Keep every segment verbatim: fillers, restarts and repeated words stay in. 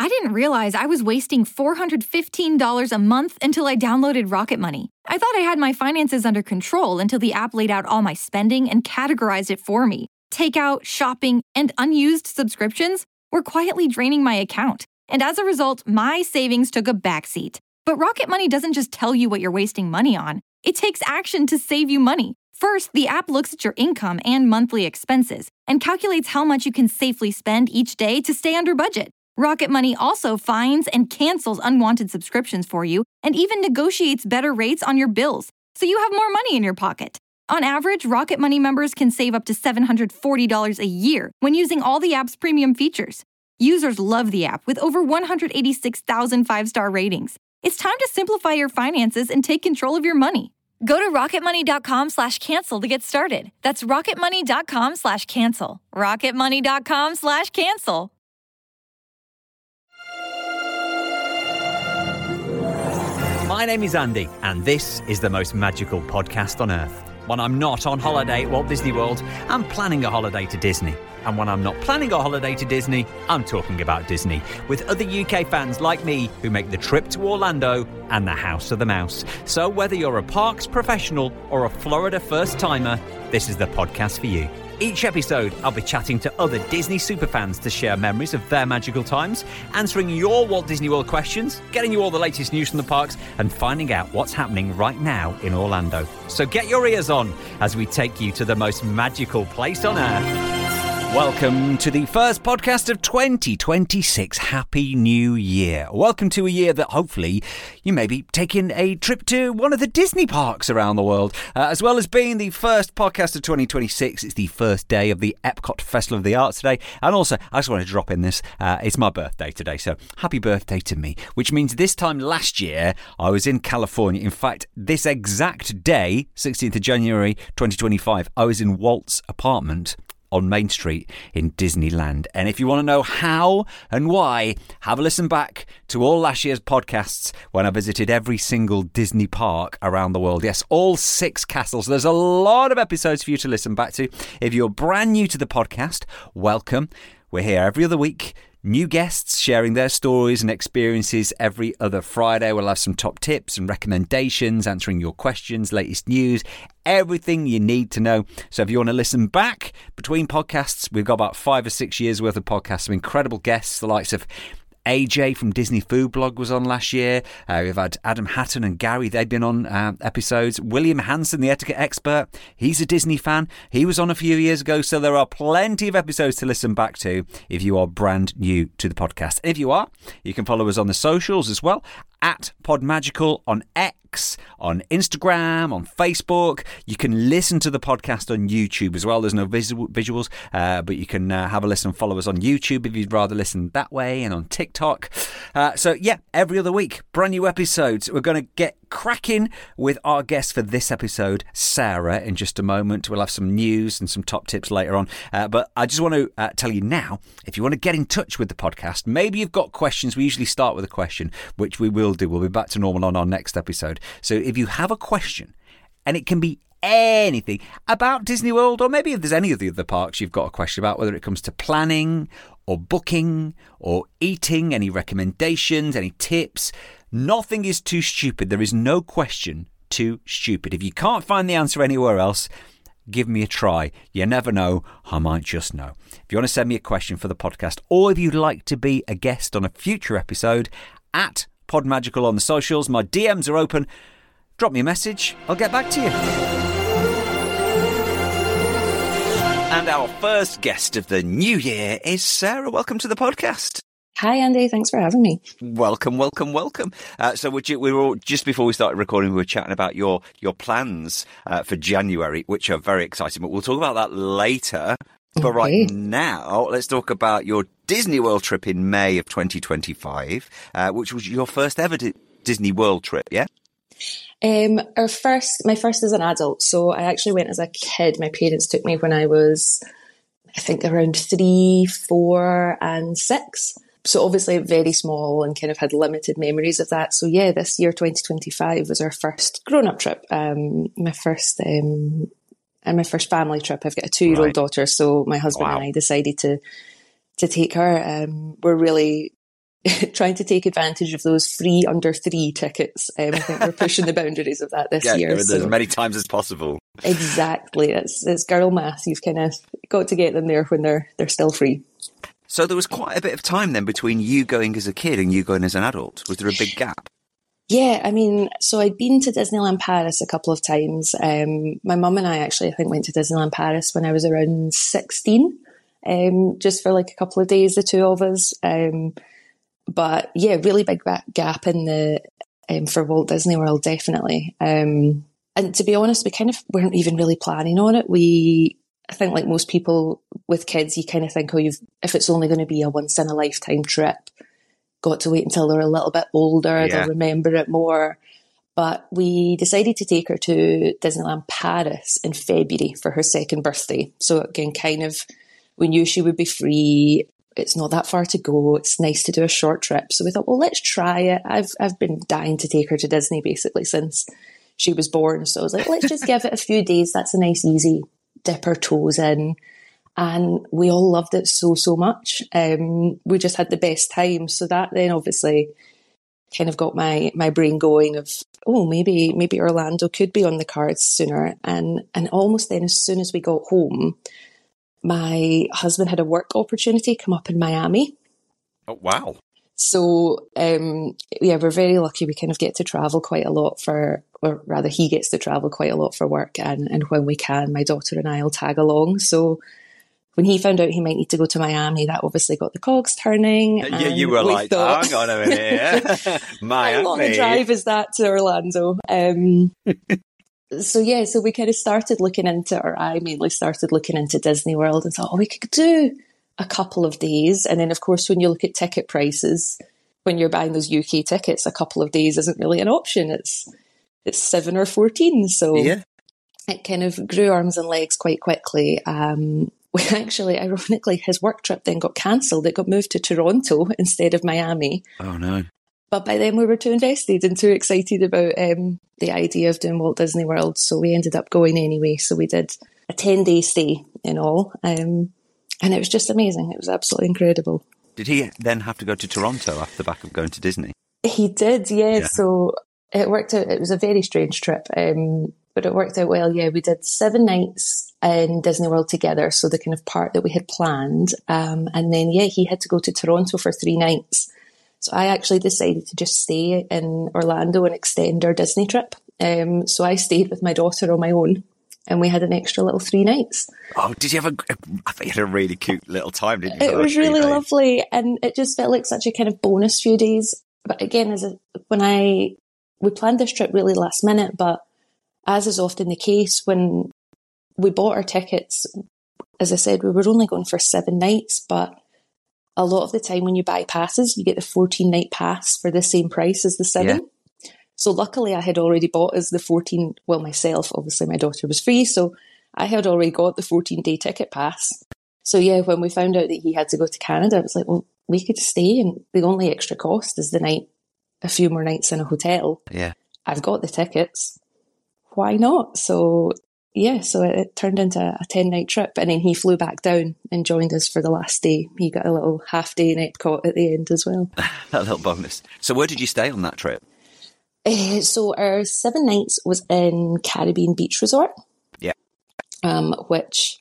I didn't realize I was wasting four hundred fifteen dollars a month until I downloaded Rocket Money. I thought I had my finances under control until the app laid out all my spending and categorized it for me. Takeout, shopping, and unused subscriptions were quietly draining my account. And as a result, my savings took a backseat. But Rocket Money doesn't just tell you what you're wasting money on. It takes action to save you money. First, the app looks at your income and monthly expenses and calculates how much you can safely spend each day to stay under budget. Rocket Money also finds and cancels unwanted subscriptions for you and even negotiates better rates on your bills, so you have more money in your pocket. On average, Rocket Money members can save up to seven hundred forty dollars a year when using all the app's premium features. Users love the app with over one hundred eighty-six thousand five-star ratings. It's time to simplify your finances and take control of your money. Go to rocketmoney.com slash cancel to get started. That's rocketmoney.com slash cancel. rocketmoney.com slash cancel. My name is Andy, and this is the most magical podcast on earth. When I'm not on holiday at Walt Disney World, I'm planning a holiday to Disney. And when I'm not planning a holiday to Disney, I'm talking about Disney, with other U K fans like me who make the trip to Orlando and the House of the Mouse. So whether you're a parks professional or a Florida first-timer, this is the podcast for you. Each episode, I'll be chatting to other Disney superfans to share memories of their magical times, answering your Walt Disney World questions, getting you all the latest news from the parks, and finding out what's happening right now in Orlando. So get your ears on as we take you to the most magical place on earth. Welcome to the first podcast of twenty twenty-six. Happy New Year. Welcome to a year that hopefully you may be taking a trip to one of the Disney parks around the world. Uh, as well as being the first podcast of twenty twenty-six, it's the first day of the Epcot Festival of the Arts today. And also, I just want to drop in this, uh, it's my birthday today, so happy birthday to me. Which means this time last year, I was in California. In fact, this exact day, sixteenth of January twenty twenty-five, I was in Walt's apartment on Main Street in Disneyland. And if you want to know how and why, have a listen back to all last year's podcasts when I visited every single Disney park around the world. Yes, all six castles. There's a lot of episodes for you to listen back to. If you're brand new to the podcast, welcome. We're here every other week. New guests sharing their stories and experiences every other Friday. We'll have some top tips and recommendations, answering your questions, latest news, everything you need to know. So if you want to listen back between podcasts, we've got about five or six years worth of podcasts, some incredible guests, the likes of A J from Disney Food Blog was on last year. Uh, we've had Adam Hatton and Gary. They've been on uh, episodes. William Hanson, the etiquette expert. He's a Disney fan. He was on a few years ago. So there are plenty of episodes to listen back to if you are brand new to the podcast. And if you are, you can follow us on the socials as well. At Podmagical on X, on Instagram, on Facebook. You can listen to the podcast on YouTube as well. There's no vis- visuals, uh, but you can uh, have a listen and follow us on YouTube if you'd rather listen that way, and on TikTok. Uh, so, yeah, every other week, brand new episodes. We're going to get cracking with our guest for this episode, Sarah, in just a moment. We'll have some news and some top tips later on. Uh, but I just want to uh, tell you now, if you want to get in touch with the podcast, maybe you've got questions. We usually start with a question, which we will do. We'll be back to normal on our next episode. So if you have a question, and it can be anything about Disney World, or maybe if there's any of the other parks you've got a question about, whether it comes to planning or booking or eating, any recommendations, any tips, nothing is too stupid. There is no question too stupid. If you can't find the answer anywhere else, give me a try. You never know, I might just know. If you want to send me a question for the podcast, or if you'd like to be a guest on a future episode, at Podmagical on the socials, my D Ms are open. Drop me a message, I'll get back to you. And our first guest of the new year is Sarah. Welcome to the podcast. Hi, Andy. Thanks for having me. Welcome, welcome, welcome. Uh, so would you, we were all, just before we started recording, we were chatting about your your plans uh, for January, which are very exciting, but we'll talk about that later. But okay. Right now, let's talk about your Disney World trip in May of twenty twenty-five, uh, which was your first ever di- Disney World trip, yeah? Um, our first, my first as an adult. So I actually went as a kid. My parents took me when I was, I think, around three, four, and six. So obviously very small and kind of had limited memories of that. So yeah, this year, twenty twenty-five, was our first grown-up trip. Um, my first, um, and my first family trip. I've got a two-year-old Right. daughter, so my husband Wow. and I decided to to take her. Um, we're really trying to take advantage of those free under three tickets. Um, I think we're pushing the boundaries of that this yeah, year. So. As many times as possible. Exactly. It's, it's girl math. You've kind of got to get them there when they're they're still free. So there was quite a bit of time then between you going as a kid and you going as an adult. Was there a big gap? Yeah, I mean, so I'd been to Disneyland Paris a couple of times. Um, my mum and I actually, I think, went to Disneyland Paris when I was around sixteen, um, just for like a couple of days, the two of us. Um, but yeah, really big gap in the um, for Walt Disney World, definitely. Um, and to be honest, we kind of weren't even really planning on it. We, I think, like most people with kids, you kind of think, oh, you've if it's only going to be a once in a lifetime trip, got to wait until they're a little bit older, yeah. They'll remember it more. But we decided to take her to Disneyland Paris in February for her second birthday. So again, kind of, we knew she would be free. It's not that far to go. It's nice to do a short trip. So we thought, well, let's try it. I've I've been dying to take her to Disney basically since she was born. So I was like, let's just give it a few days. That's a nice, easy dip our toes in. And we all loved it so, so much. Um, we just had the best time. So that then obviously kind of got my, my brain going of, oh, maybe maybe Orlando could be on the cards sooner. And and almost then as soon as we got home, my husband had a work opportunity come up in Miami. Oh, wow. So, um, yeah, we're very lucky. We kind of get to travel quite a lot for, or rather he gets to travel quite a lot for work. And, and when we can, my daughter and I will tag along. So when he found out he might need to go to Miami, that obviously got the cogs turning. Yeah, you were we like, thought, hang on a minute. Miami. How long a drive is that to Orlando? Um, so yeah, so we kind of started looking into, or I mainly started looking into Disney World and thought, oh, we could do a couple of days. And then of course, when you look at ticket prices, when you're buying those U K tickets, a couple of days isn't really an option. It's, it's seven or fourteen. So yeah. It kind of grew arms and legs quite quickly. Um, we actually, ironically, his work trip then got cancelled. It got moved to Toronto instead of Miami. Oh, no. But by then we were too invested and too excited about um, the idea of doing Walt Disney World. So we ended up going anyway. So we did a ten-day stay in all. Um, and it was just amazing. It was absolutely incredible. Did he then have to go to Toronto after the back of going to Disney? He did, yeah. yeah. So it worked out. It was a very strange trip. Um, But it worked out well, yeah. We did seven nights in Disney World together, so the kind of part that we had planned. Um, and then, yeah, he had to go to Toronto for three nights. So I actually decided to just stay in Orlando and extend our Disney trip. Um, so I stayed with my daughter on my own, and we had an extra little three nights. Oh, did you have a, I think you had a really cute little time, didn't you? It was really days? lovely, and it just felt like such a kind of bonus few days. But again, as a, when I, we planned this trip really last minute, but as is often the case, when we bought our tickets, as I said, we were only going for seven nights, but a lot of the time when you buy passes, you get the fourteen-night pass for the same price as the seven. Yeah. So luckily I had already bought us the fourteen, well, myself, obviously my daughter was free, so I had already got the fourteen-day ticket pass. So yeah, when we found out that he had to go to Canada, it was like, well, we could stay, and the only extra cost is the night, a few more nights in a hotel. Yeah. I've got the tickets. Why not? So yeah, so it, it turned into a ten-night trip, and then he flew back down and joined us for the last day. He got a little half day in Epcot at the end as well. That little bonus. So where did you stay on that trip? Uh, so our seven nights was in Caribbean Beach Resort. Yeah. Um, which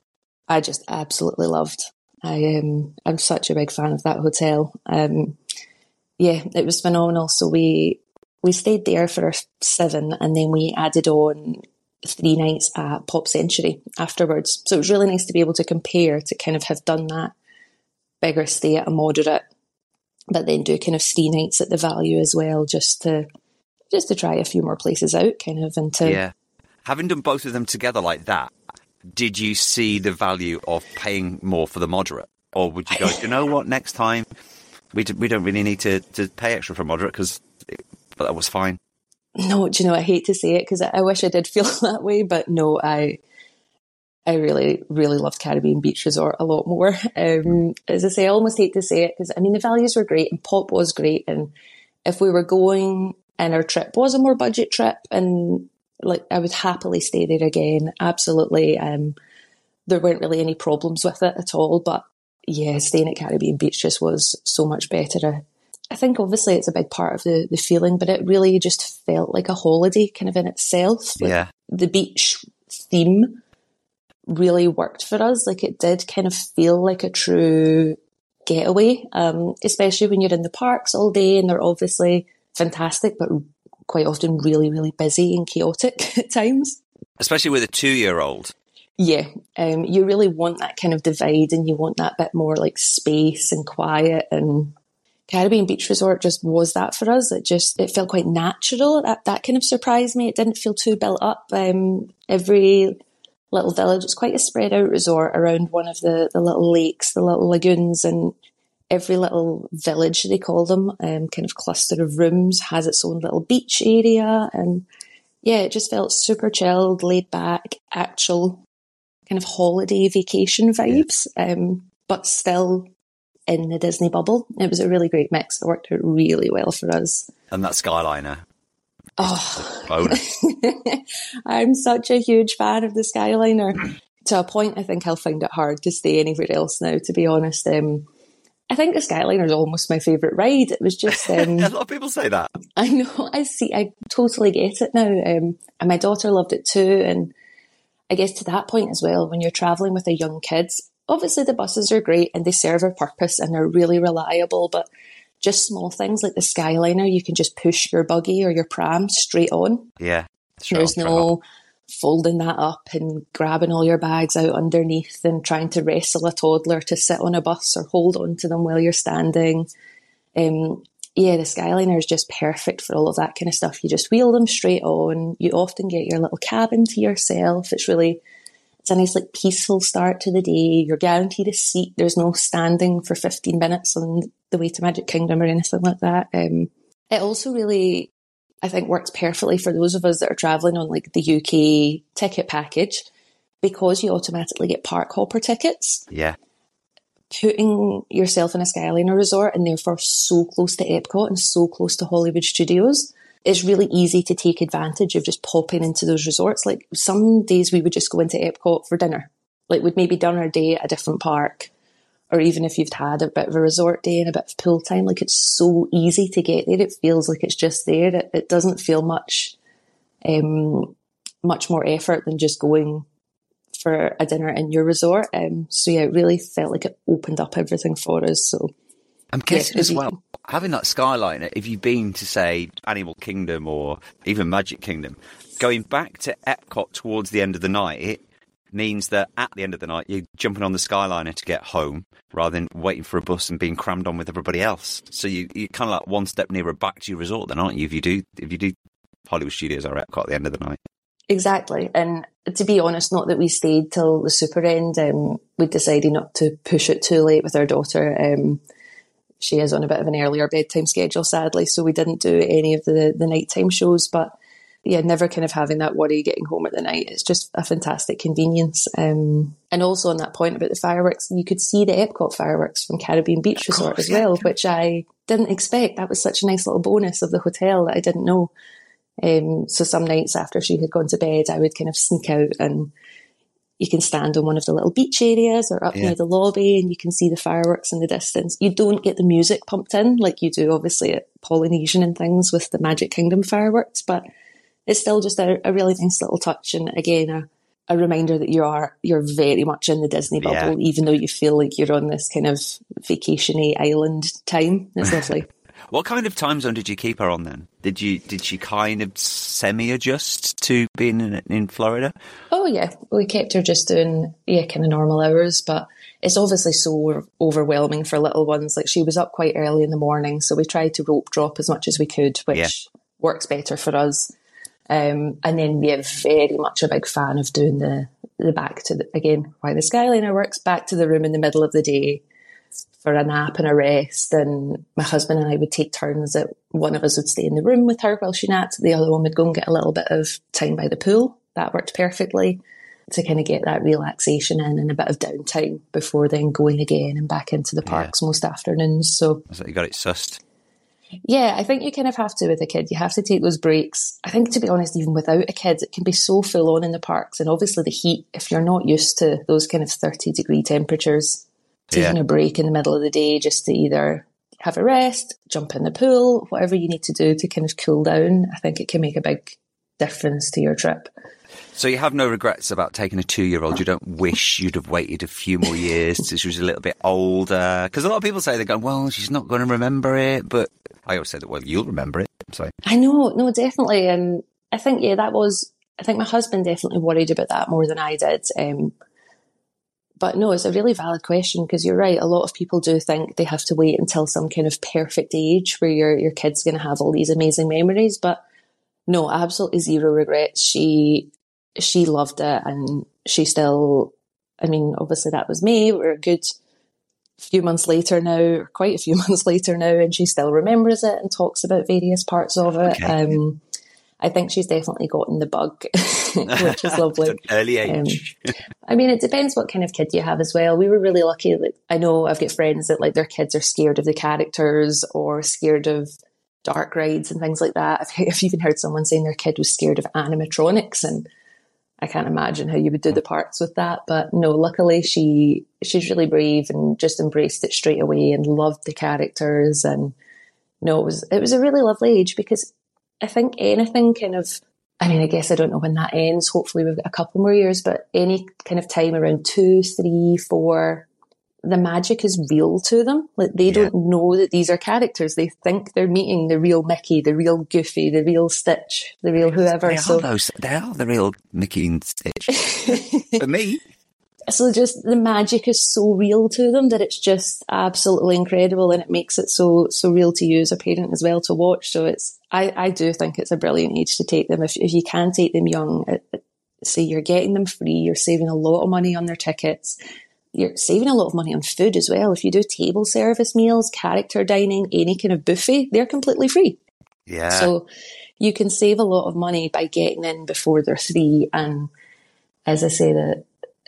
I just absolutely loved. I um, I'm such a big fan of that hotel. Um, yeah, it was phenomenal. So we. We stayed there for our seven, and then we added on three nights at Pop Century afterwards. So it was really nice to be able to compare, to kind of have done that bigger stay at a moderate, but then do kind of three nights at the Value as well, just to just to try a few more places out, kind of, and to yeah. Having done both of them together like that, did you see the value of paying more for the moderate, or would you go, you know what, next time we d- we don't really need to to pay extra for moderate because. But that was fine. No, do you know, I hate to say it because I, I wish I did feel that way, but no, I I really, really loved Caribbean Beach Resort a lot more. Um, as I say, I almost hate to say it because, I mean, the values were great and Pop was great. And if we were going and our trip was a more budget trip, and like I would happily stay there again, absolutely. Um, there weren't really any problems with it at all. But yeah, staying at Caribbean Beach just was so much better. I think obviously it's a big part of the, the feeling, but it really just felt like a holiday kind of in itself. Like yeah. The beach theme really worked for us. Like it did kind of feel like a true getaway, um, especially when you're in the parks all day and they're obviously fantastic, but quite often really, really busy and chaotic at times. Especially with a two-year-old. Yeah, um, you really want that kind of divide and you want that bit more like space and quiet, and Caribbean Beach Resort just was that for us. It just, it felt quite natural. That that kind of surprised me. It didn't feel too built up. Um, every little village, it's quite a spread out resort around one of the, the little lakes, the little lagoons, and every little village, they call them, um, kind of cluster of rooms has its own little beach area. And yeah, it just felt super chilled, laid back, actual kind of holiday vacation vibes, um, but still in the Disney bubble. It was a really great mix. It worked out really well for us. And that Skyliner. Oh, bonus. I'm such a huge fan of the Skyliner. To a point, I think I'll find it hard to stay anywhere else now, to be honest. Um, I think the Skyliner is almost my favourite ride. It was just... Um, a lot of people say that. I know, I see, I totally get it now. Um, and my daughter loved it too. And I guess to that point as well, when you're travelling with a young kid, obviously the buses are great and they serve a purpose and they're really reliable, but just small things like the Skyliner, you can just push your buggy or your pram straight on. Yeah. There's no folding that up and grabbing all your bags out underneath and trying to wrestle a toddler to sit on a bus or hold on to them while you're standing. Um, yeah, the Skyliner is just perfect for all of that kind of stuff. You just wheel them straight on. You often get your little cabin to yourself. It's really... It's a nice, like, peaceful start to the day. You're guaranteed a seat. There's no standing for fifteen minutes on the way to Magic Kingdom or anything like that. Um, it also really, I think, works perfectly for those of us that are travelling on, like, the U K ticket package, because you automatically get park hopper tickets. Yeah. Putting yourself in a Skyliner resort and therefore so close to Epcot and so close to Hollywood Studios, it's really easy to take advantage of just popping into those resorts. Like some days we would just go into Epcot for dinner. Like we'd maybe done our day at a different park, or even if you've had a bit of a resort day and a bit of pool time, like it's so easy to get there. It feels like it's just there. It, it doesn't feel much, um, much more effort than just going for a dinner in your resort. Um, so yeah, it really felt like it opened up everything for us. So I'm guessing yeah, as well, having that Skyliner, if you've been to, say, Animal Kingdom or even Magic Kingdom, going back to Epcot towards the end of the night, it means that at the end of the night, you're jumping on the Skyliner to get home rather than waiting for a bus and being crammed on with everybody else. So you, you're kind of like one step nearer back to your resort then, aren't you, if you do, if you do Hollywood Studios or Epcot at the end of the night? Exactly. And to be honest, not that we stayed till the super end. Um, we decided not to push it too late with our daughter. Um, She is on a bit of an earlier bedtime schedule, sadly, so we didn't do any of the, the nighttime shows. But yeah, never kind of having that worry getting home at the night. It's just a fantastic convenience. Um, and also on that point about the fireworks, you could see the Epcot fireworks from Caribbean Beach Resort as well, which I didn't expect. That was such a nice little bonus of the hotel that I didn't know. Um, so some nights after she had gone to bed, I would kind of sneak out, and you can stand on one of the little beach areas or up yeah. near the lobby and you can see the fireworks in the distance. You don't get the music pumped in like you do obviously at Polynesian and things with the Magic Kingdom fireworks, but it's still just a, a really nice little touch. And again, a, a reminder that you are, you're very much in the Disney bubble, yeah. even though you feel like you're on this kind of vacation-y island time. It's lovely. What kind of time zone did you keep her on then? Did you did she kind of semi-adjust to being in, in Florida? Oh yeah, we kept her just doing yeah kind of normal hours, but it's obviously so overwhelming for little ones. Like she was up quite early in the morning, so we tried to rope drop as much as we could, which yeah. works better for us. Um, and then we're very much a big fan of doing the the back to the, again why the Skyliner works, back to the room in the middle of the day for a nap and a rest. And my husband and I would take turns that one of us would stay in the room with her while she napped. The other one would go and get a little bit of time by the pool. That worked perfectly to kind of get that relaxation in and a bit of downtime before then going again and back into the parks yeah. most afternoons. So, so you got it sussed. Yeah, I think you kind of have to with a kid. You have to take those breaks. I think, to be honest, even without a kid, it can be so full on in the parks. And obviously the heat, if you're not used to those kind of thirty degree temperatures, taking yeah. a break in the middle of the day just to either have a rest, jump in the pool, whatever you need to do to kind of cool down. I think it can make a big difference to your trip. So you have no regrets about taking a two-year-old? You don't wish you'd have waited a few more years till she was a little bit older? Because a lot of people say, they go, well, she's not going to remember it. But I always say that, well, you'll remember it. So I know, no, definitely. And I think, yeah, that was, I think my husband definitely worried about that more than I did. Um, but no, it's a really valid question, because you're right. A lot of people do think they have to wait until some kind of perfect age where your, your kid's going to have all these amazing memories. But no, absolutely zero regrets. She... She loved it, and she still, I mean, obviously that was May. We're a good few months later now, or quite a few months later now, and she still remembers it and talks about various parts of it. Okay. Um, I think she's definitely gotten the bug, which is lovely. Early age. Um, I mean, it depends what kind of kid you have as well. We were really lucky. Like, I know I've got friends that like their kids are scared of the characters or scared of dark rides and things like that. I've, I've even heard someone saying their kid was scared of animatronics, and I can't imagine how you would do the parts with that. But no, luckily she she's really brave and just embraced it straight away and loved the characters. And no, it was it was a really lovely age, because I think anything kind of, I mean, I guess I don't know when that ends. Hopefully we've got a couple more years, but any kind of time around two, three, four, the magic is real to them. Like, they yeah. don't know that these are characters. They think they're meeting the real Mickey, the real Goofy, the real Stitch, the real whoever. They so are those, they are the real Mickey and Stitch. For me. So just the magic is so real to them that it's just absolutely incredible, and it makes it so so real to you as a parent as well to watch. So it's I, I do think it's a brilliant age to take them. If if you can take them young, it, it, say you're getting them free, you're saving a lot of money on their tickets. You're saving a lot of money on food as well. If you do table service meals, character dining, any kind of buffet, they're completely free. Yeah. So you can save a lot of money by getting in before they're three. And as I say, that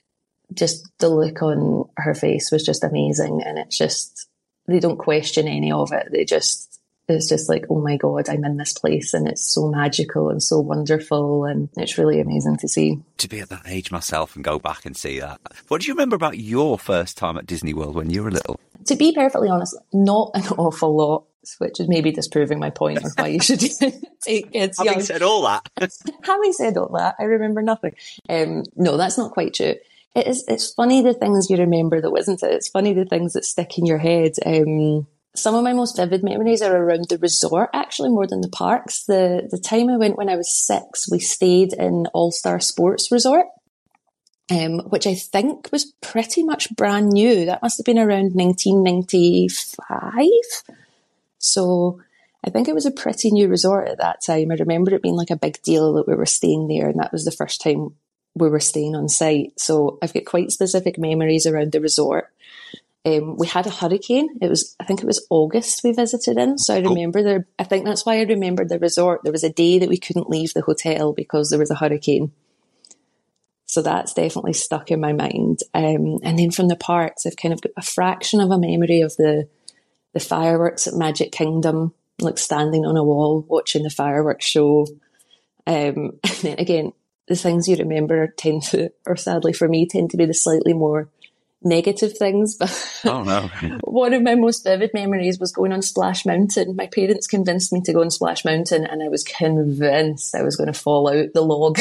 just the look on her face was just amazing. And it's just, they don't question any of it. They just, it's just like, oh my God, I'm in this place, and it's so magical and so wonderful, and it's really amazing to see. To be at that age myself and go back and see that. What do you remember about your first time at Disney World when you were little? To be perfectly honest, not an awful lot, which is maybe disproving my point of why you should take kids young. Having said all that. Having said all that, I remember nothing. Um, no, that's not quite true. It is, it's funny the things you remember though, isn't it? It's funny the things that stick in your head. Um, Some of my most vivid memories are around the resort, actually, more than the parks. The the time I went when I was six, we stayed in All-Star Sports Resort, um, which I think was pretty much brand new. That must have been around nineteen ninety-five. So I think it was a pretty new resort at that time. I remember it being like a big deal that we were staying there, and that was the first time we were staying on site. So I've got quite specific memories around the resort. Um, we had a hurricane. It was, I think it was August we visited in. So I remember oh. there, I think that's why I remembered the resort. There was a day that we couldn't leave the hotel because there was a hurricane. So that's definitely stuck in my mind. Um, and then from the parks, I've kind of got a fraction of a memory of the, the fireworks at Magic Kingdom, like standing on a wall, watching the fireworks show. Um, and then again, the things you remember tend to, or sadly for me, tend to be the slightly more negative things. But oh no. One of my most vivid memories was going on Splash Mountain. My parents convinced me to go on Splash Mountain, and I was convinced I was going to fall out the log.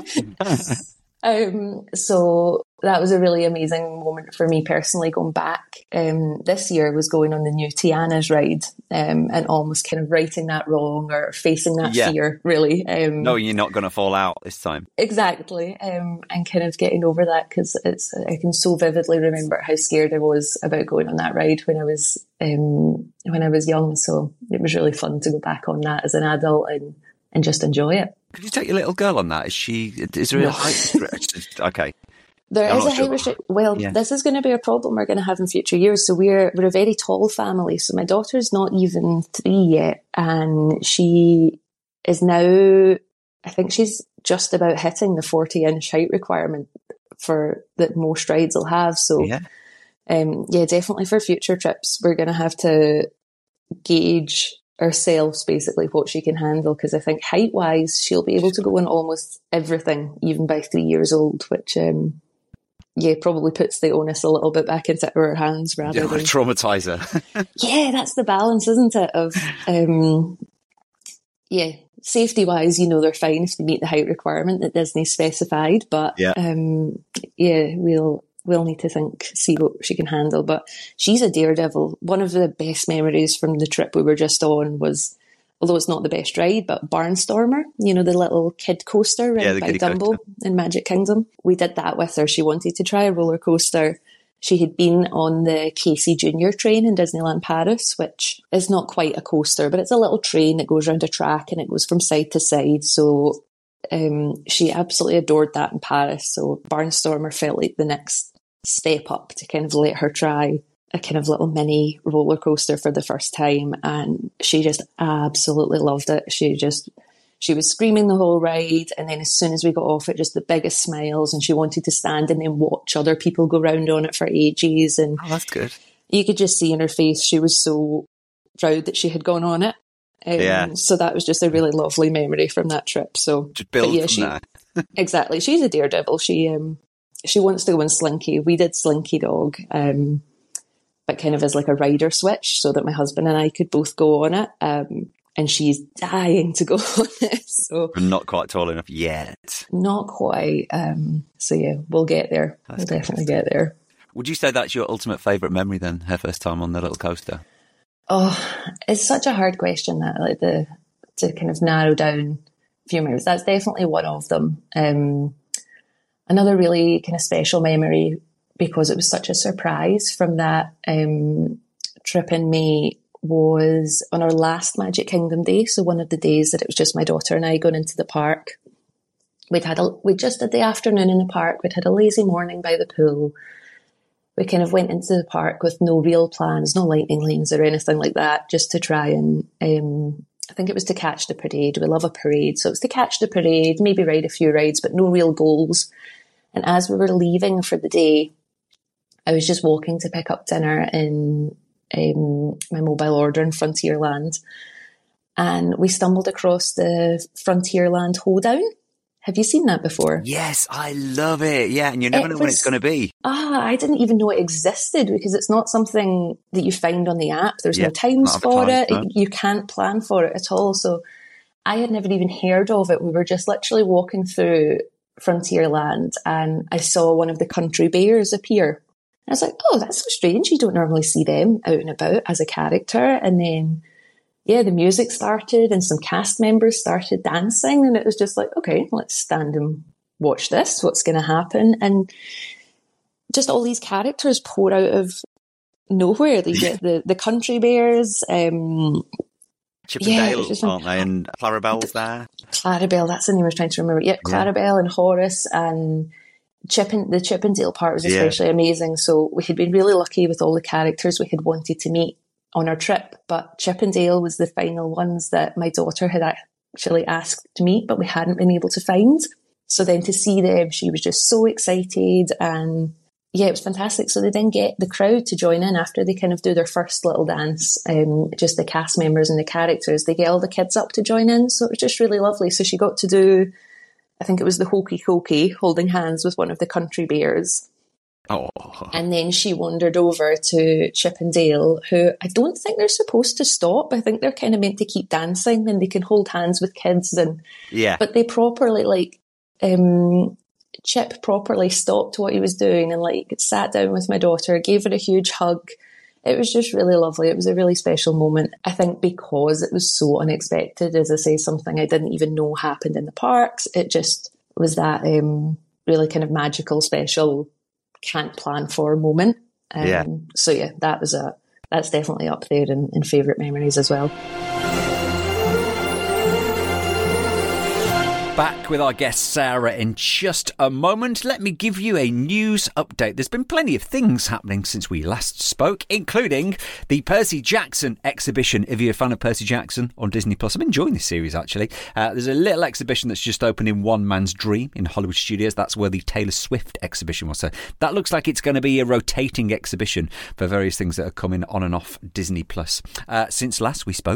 um, so that was a really amazing moment for me personally, going back. Um, this year was going on the new Tiana's ride, um, and almost kind of righting that wrong, or facing that yeah. fear, really. Um, no, you're not going to fall out this time. Exactly. Um, and kind of getting over that, because it's, I can so vividly remember how scared I was about going on that ride when I was, um, when I was young. So it was really fun to go back on that as an adult and, and just enjoy it. Could you take your little girl on that? Is she, is there no. a height? Okay. There I'm is a sure. height restriction. Well, yeah. this is going to be a problem we're going to have in future years. So we're we're a very tall family. So my daughter's not even three yet, and she is now, I think she's just about hitting the forty inch height requirement for that most rides will have. So yeah, um, yeah, definitely for future trips, we're going to have to gauge ourselves basically what she can handle, because I think height wise she'll be able to go on almost everything, even by three years old, which um yeah, probably puts the onus a little bit back into our hands rather Yeah, than traumatize her. yeah, that's the balance, isn't it? Of um, yeah, safety wise, you know, they're fine if they meet the height requirement that Disney specified, but Yeah. um, yeah, we'll we'll need to think, see what she can handle. But she's a daredevil. One of the best memories from the trip we were just on was, although it's not the best ride, but Barnstormer, you know, the little kid coaster Yeah, right the by kiddie Dumbo coaster. in Magic Kingdom. We did that with her. She wanted to try a roller coaster. She had been on the Casey Junior train in Disneyland Paris, which is not quite a coaster, but it's a little train that goes around a track and it goes from side to side. So um, she absolutely adored that in Paris. So Barnstormer felt like the next step up to kind of let her try a kind of little mini roller coaster for the first time, and she just absolutely loved it. She just she was screaming the whole ride, and then as soon as we got off it, just the biggest smiles, and she wanted to stand and then watch other people go round on it for ages. And Oh, that's good. you could just see in her face she was so proud that she had gone on it. Um, Yeah. So that was just a really lovely memory from that trip. So Just build but yeah, from she, that. exactly. She's a daredevil. She um she wants to go on Slinky. We did Slinky Dog, um, but kind of as like a rider switch so that my husband and I could both go on it. Um, and she's dying to go on it. So I'm not quite tall enough yet. not quite. Um, so yeah, we'll get there. That's we'll definitely get there. Would you say that's your ultimate favourite memory then, her first time on the little coaster? Oh, it's such a hard question that like the to kind of narrow down a few memories. That's definitely one of them. Um, another really kind of special memory, because it was such a surprise from that um, trip in May, was on our last Magic Kingdom day. So one of the days that it was just my daughter and I going into the park. We'd had a, we just did the afternoon in the park. We'd had a lazy morning by the pool. We kind of went into the park with no real plans, no lightning lanes or anything like that, just to try and, um, I think it was to catch the parade. We love a parade. So it was to catch the parade, maybe ride a few rides, but no real goals. And as we were leaving for the day, I was just walking to pick up dinner in um, my mobile order in Frontierland. And we stumbled across the Frontierland Hoedown. Have you seen that before? Yes, I love it. Yeah, and you never It know when was- it's going to be. Ah, I didn't even know it existed, because it's not something that you find on the app. There's Yeah, no times not for it. advertised, no. You can't plan for it at all. So I had never even heard of it. We were just literally walking through Frontierland and I saw one of the country bears appear. I was like, oh, that's so strange. You don't normally see them out and about as a character. And then, yeah, the music started and some cast members started dancing, and it was just like, okay, let's stand and watch this. What's going to happen? And just all these characters pour out of nowhere. They get the, the country bears. Um, Chip and Yeah, Dale, it's just like- aren't they? And Clarabelle's there. Clarabelle, that's the name I was trying to remember. Yeah, Clarabelle and Horace and Chip and the Chip and Dale part was Yeah. especially amazing. So we had been really lucky with all the characters we had wanted to meet on our trip, but Chip and Dale was the final ones that my daughter had actually asked to meet, but we hadn't been able to find. So then to see them, she was just so excited, and yeah, it was fantastic. So they then get the crowd to join in after they kind of do their first little dance, um, just the cast members and the characters. They get all the kids up to join in. So it was just really lovely. So she got to do, I think it was the hokey cokey, holding hands with one of the country bears. Oh, And then she wandered over to Chip and Dale, who I don't think they're supposed to stop. I think they're kind of meant to keep dancing, and they can hold hands with kids. And yeah. but they properly, like, um, Chip properly stopped what he was doing and like sat down with my daughter, gave her a huge hug. It was just really lovely. It was a really special moment. I think because it was so unexpected, as I say, something I didn't even know happened in the parks. It just was that um, really kind of magical, special, can't plan for moment. Um, Yeah. So yeah, that was a that's definitely up there in, in favourite memories as well. Back with our guest Sarah in just a moment. Let me give you a news update. There's been plenty of things happening since we last spoke, including the Percy Jackson exhibition. If you're a fan of Percy Jackson on Disney Plus, I'm enjoying this series actually. Uh, there's a little exhibition that's just opened in One Man's Dream in Hollywood Studios. That's where the Taylor Swift exhibition was. So that looks like it's going to be a rotating exhibition for various things that are coming on and off Disney Plus. Uh, since last we spoke,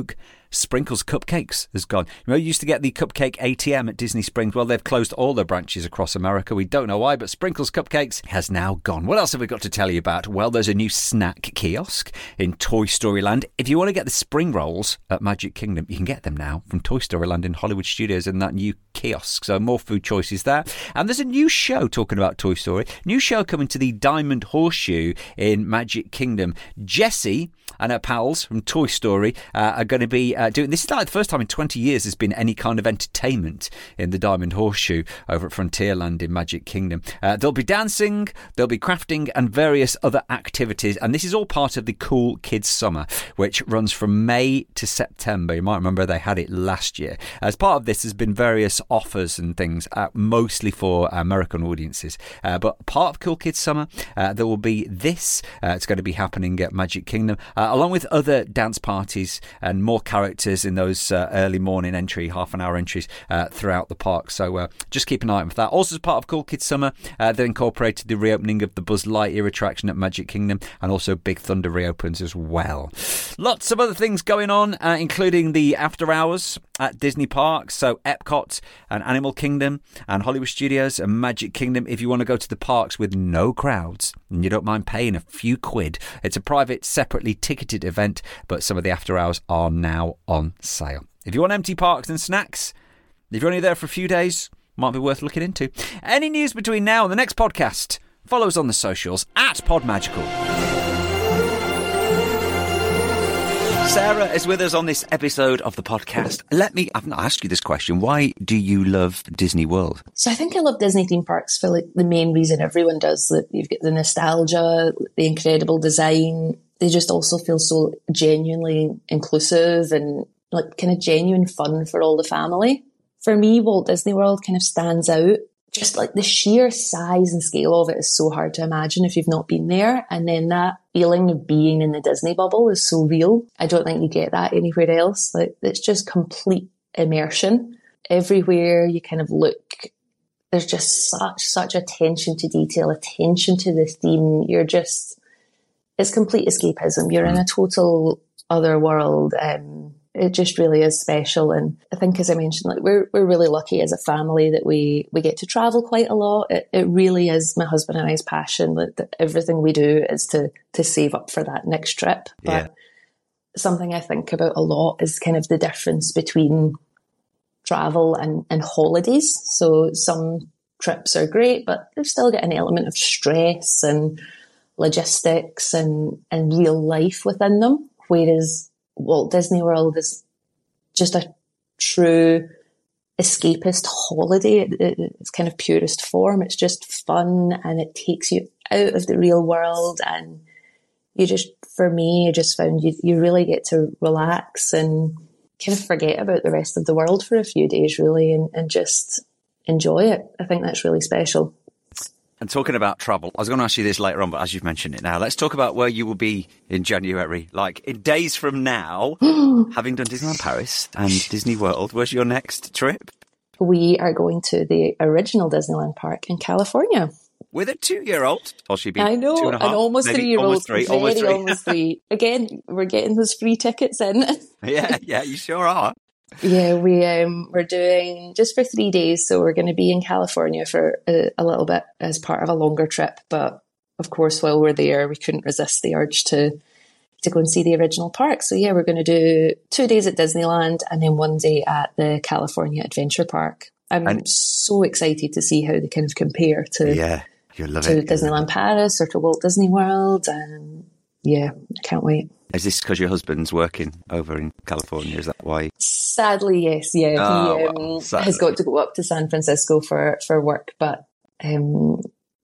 Sprinkles Cupcakes has gone. You know, you used to get the cupcake A T M at Disney Springs. Well, they've closed all their branches across America. We don't know why, but Sprinkles Cupcakes has now gone. What else have we got to tell you about? Well, there's a new snack kiosk in Toy Story Land. If you want to get the spring rolls at Magic Kingdom, you can get them now from Toy Story Land in Hollywood Studios in that new kiosk. So more food choices there. And there's a new show talking about Toy Story. New show coming to the Diamond Horseshoe in Magic Kingdom. Jessie and her pals from Toy Story uh, are going to be uh, doing this. Is like the first time in twenty years there's been any kind of entertainment in the Diamond Horseshoe over at Frontierland in Magic Kingdom. Uh, there'll be dancing, there'll be crafting and various other activities, and this is all part of the Cool Kids Summer, which runs from May to September. You might remember they had it last year. As part of this, there's been various offers and things, uh, mostly for American audiences, uh, but part of Cool Kids Summer, uh, there will be this. Uh, it's going to be happening at Magic Kingdom, uh, along with other dance parties and more characters in those uh, early morning entry, half an hour entries uh, throughout the park. So uh, just keep an eye out for that. Also, as part of Cool Kids Summer, uh, they've incorporated the reopening of the Buzz Lightyear attraction at Magic Kingdom, and also Big Thunder reopens as well. Lots of other things going on, uh, including the after hours at Disney parks. So Epcot and Animal Kingdom and Hollywood Studios and Magic Kingdom. If you want to go to the parks with no crowds and you don't mind paying a few quid, it's a private, separately ticketed event, but some of the after hours are now on sale. If you want empty parks and snacks, if you're only there for a few days, might be worth looking into. Any news between now and the next podcast? Follow us on the socials at PodMagical. Sarah is with us on this episode of the podcast. Let me, I've not asked you this question. Why do you love Disney World? So I think I love Disney theme parks for like the main reason everyone does. That you've got the nostalgia, the incredible design. They just also feel so genuinely inclusive and like kind of genuine fun for all the family. For me, Walt Disney World kind of stands out. Just like the sheer size and scale of it is so hard to imagine if you've not been there. And then that feeling of being in the Disney bubble is so real. I don't think you get that anywhere else. Like it's just complete immersion. Everywhere you kind of look, there's just such, such attention to detail, attention to the theme. You're just, it's complete escapism. You're in a total other world. Um, It just really is special. And I think, as I mentioned, like we're we're really lucky as a family that we, we get to travel quite a lot. It, it really is my husband and I's passion that, that everything we do is to to save up for that next trip. But yeah. Something I think about a lot is kind of the difference between travel and, and holidays. So some trips are great, but they've still got an element of stress and logistics and, and real life within them. Whereas Walt Disney World is just a true escapist holiday. It, it, it's kind of purest form. It's just fun and it takes you out of the real world. And you just, for me, I just found you, you really get to relax and kind of forget about the rest of the world for a few days, really, and, and just enjoy it. I think that's really special. And talking about travel, I was going to ask you this later on, but as you've mentioned it now, let's talk about where you will be in January. Like in days from now, having done Disneyland Paris and Disney World, where's your next trip? We are going to the original Disneyland Park in California. With a two-year-old. Or she'd be I know, two and a half, an almost maybe three-year-old. Almost three, very almost three. almost three. Again, we're getting those free tickets in. yeah, yeah, you sure are. Yeah, we, um, we're doing just for three days. So we're going to be in California for a, a little bit as part of a longer trip. But of course, while we're there, we couldn't resist the urge to, to go and see the original park. So yeah, we're going to do two days at Disneyland and then one day at the California Adventure Park. I'm and, so excited to see how they kind of compare to, yeah, you'll love to it, Disneyland Paris or to Walt Disney World. And yeah, I can't wait. Is this because your husband's working over in California? Is that why? Sadly, yes. Yeah, oh, he um, well, has got to go up to San Francisco for, for work. But um,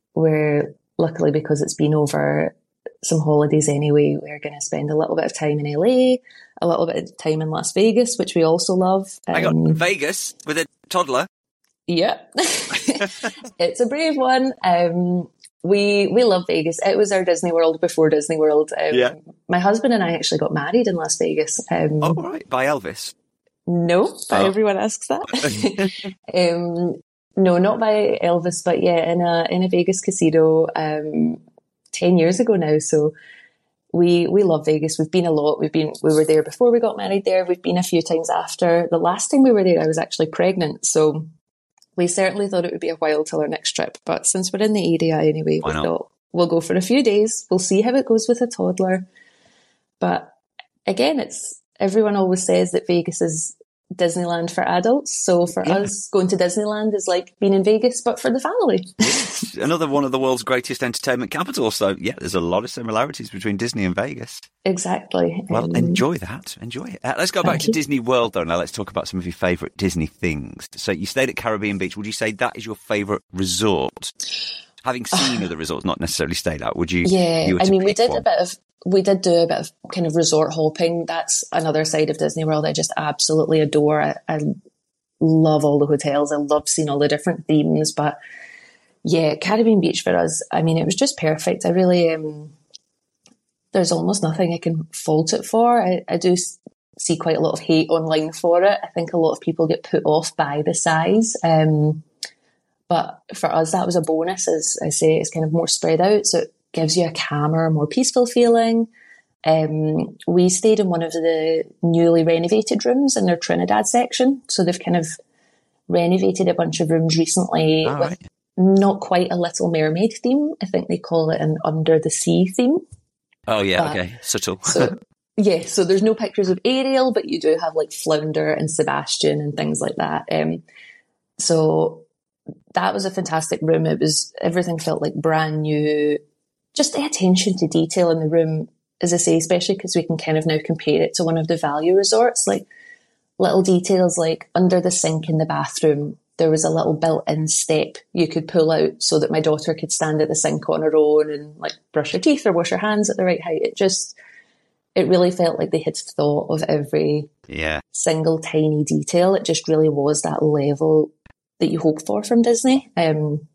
we're luckily, because it's been over some holidays anyway, we're going to spend a little bit of time in L A, a little bit of time in Las Vegas, which we also love. Um, I got Vegas with a toddler. Yeah, it's a brave one. Um, We we love Vegas. It was our Disney World before Disney World. Um, yeah. My husband and I actually got married in Las Vegas. Um, oh, right. By Elvis? No, but oh. everyone asks that. um, no, not by Elvis, but yeah, in a in a Vegas casino um, ten years ago now. So we we love Vegas. We've been a lot. We've been we were there before we got married there. We've been a few times after. The last time we were there, I was actually pregnant. So we certainly thought it would be a while till our next trip. But since we're in the area anyway, we thought we'll go for a few days. We'll see how it goes with a toddler. But again, it's everyone always says that Vegas is Disneyland for adults. So for yeah. us, going to Disneyland is like being in Vegas, but for the family. It's another one of the world's greatest entertainment capitals. So yeah, there's a lot of similarities between Disney and Vegas. Exactly. Well, um, enjoy that. Enjoy it. Uh, let's go back to you. Disney World, though. Now let's talk about some of your favourite Disney things. So you stayed at Caribbean Beach. Would you say that is your favourite resort? Having seen other resorts, not necessarily stayed at, would you? Yeah, you I mean, we did one? a bit of, we did do a bit of kind of resort hopping. That's another side of Disney World I just absolutely adore. I, I love all the hotels. I love seeing all the different themes. But yeah, Caribbean Beach for us, I mean, it was just perfect. I really, um, there's almost nothing I can fault it for. I, I do see quite a lot of hate online for it. I think a lot of people get put off by the size. Um, But for us, that was a bonus. As I say, it's kind of more spread out. So it gives you a calmer, more peaceful feeling. Um, we stayed in one of the newly renovated rooms in their Trinidad section. So they've kind of renovated a bunch of rooms recently All with right. not quite a Little Mermaid theme. I think they call it an Under the Sea theme. Oh, yeah. But, okay. Subtle. So, yeah. So there's no pictures of Ariel, but you do have like Flounder and Sebastian and things like that. Um, so that was a fantastic room. It was, everything felt like brand new. Just the attention to detail in the room, as I say, especially because we can kind of now compare it to one of the value resorts, like little details like under the sink in the bathroom, there was a little built-in step you could pull out so that my daughter could stand at the sink on her own and like brush her teeth or wash her hands at the right height. It just, it really felt like they had thought of every yeah. single tiny detail. It just really was that level that you hope for from Disney. Um,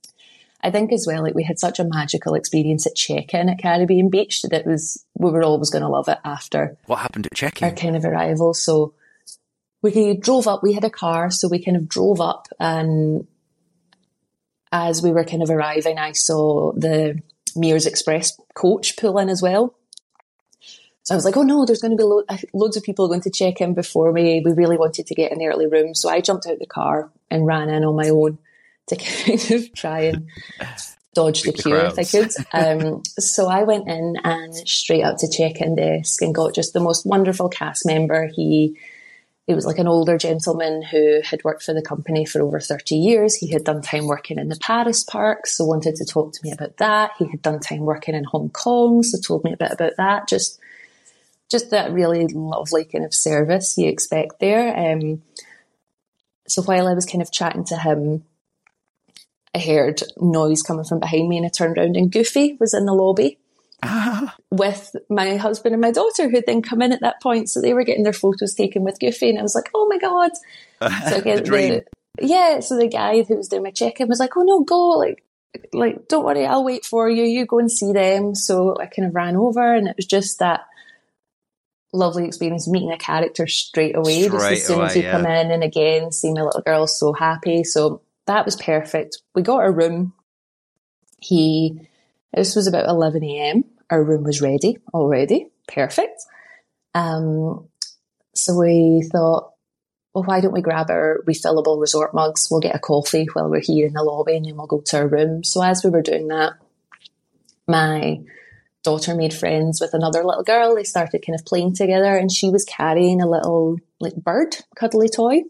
I think as well, like we had such a magical experience at check-in at Caribbean Beach that it was, we were always going to love it after. What happened at check-in? Our kind of arrival. So we drove up, we had a car, so we kind of drove up, and as we were kind of arriving, I saw the Mears Express coach pull in as well. So I was like, oh no, there's going to be lo- loads of people going to check in before me. We really wanted to get an early room. So I jumped out the car and ran in on my own to kind of try and dodge the queue if I could. Um, so I went in and straight up to check-in desk and got just the most wonderful cast member. He, he was like an older gentleman who had worked for the company for over thirty years. He had done time working in the Paris park, so wanted to talk to me about that. He had done time working in Hong Kong, so told me a bit about that. Just Just that really lovely kind of service you expect there. Um, so while I was kind of chatting to him, I heard noise coming from behind me, and I turned around and Goofy was in the lobby ah. with my husband and my daughter, who'd then come in at that point. So they were getting their photos taken with Goofy, and I was like, oh my God. So again, the dream. The, yeah, so the guy who was doing my check-in was like, oh no, go, like, like, don't worry, I'll wait for you. You go and see them. So I kind of ran over, and it was just that lovely experience meeting a character straight away. Straight just as soon away, as you yeah. come in, and again, see my little girl so happy. So that was perfect. We got our room. He, this was about eleven a.m. Our room was ready already. Perfect. Um, so we thought, well, why don't we grab our refillable resort mugs? We'll get a coffee while we're here in the lobby, and then we'll go to our room. So as we were doing that, my daughter made friends with another little girl. They started kind of playing together, and she was carrying a little like bird cuddly toy.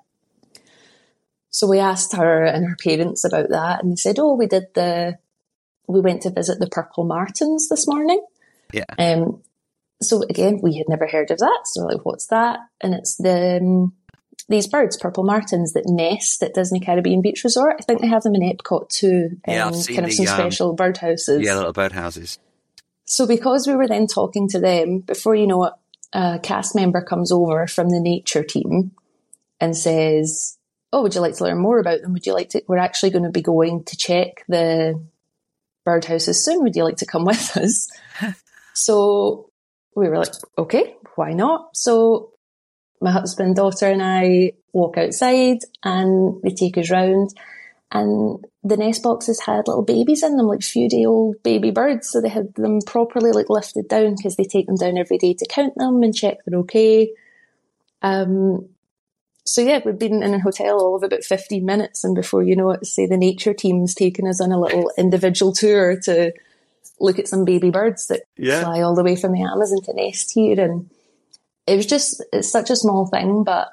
So we asked her and her parents about that, and they said, oh, we did the, we went to visit the Purple Martins this morning. Yeah. Um. So again, we had never heard of that. So we're like, what's that? And it's the, um, these birds, Purple Martins, that nest at Disney Caribbean Beach Resort. I think they have them in Epcot too. Yeah, um, I've seen kind of the, some um, special birdhouses. Yeah, little birdhouses. So because we were then talking to them, before you know it, a cast member comes over from the nature team and says, oh, would you like to learn more about them? Would you like to, we're actually going to be going to check the birdhouses soon. Would you like to come with us? So we were like, okay, why not? So my husband, daughter and I walk outside, and they take us round. And the nest boxes had little babies in them, like few day old baby birds. So they had them properly like lifted down because they take them down every day to count them and check they're okay. Um, so yeah, we've been in a hotel all of about fifteen minutes, and before you know it, say the nature team's taken us on a little individual tour to look at some baby birds that yeah. fly all the way from the Amazon to nest here. And it was just, it's such a small thing, but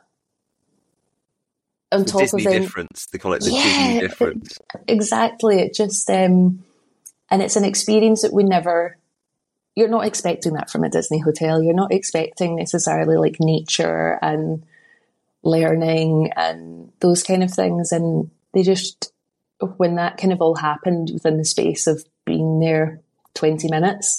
on the top Disney of it, difference, they call it the yeah, Disney difference. It, exactly. It just, um, and it's an experience that we never, you're not expecting that from a Disney hotel. You're not expecting necessarily like nature and learning and those kind of things. And they just, when that kind of all happened within the space of being there twenty minutes,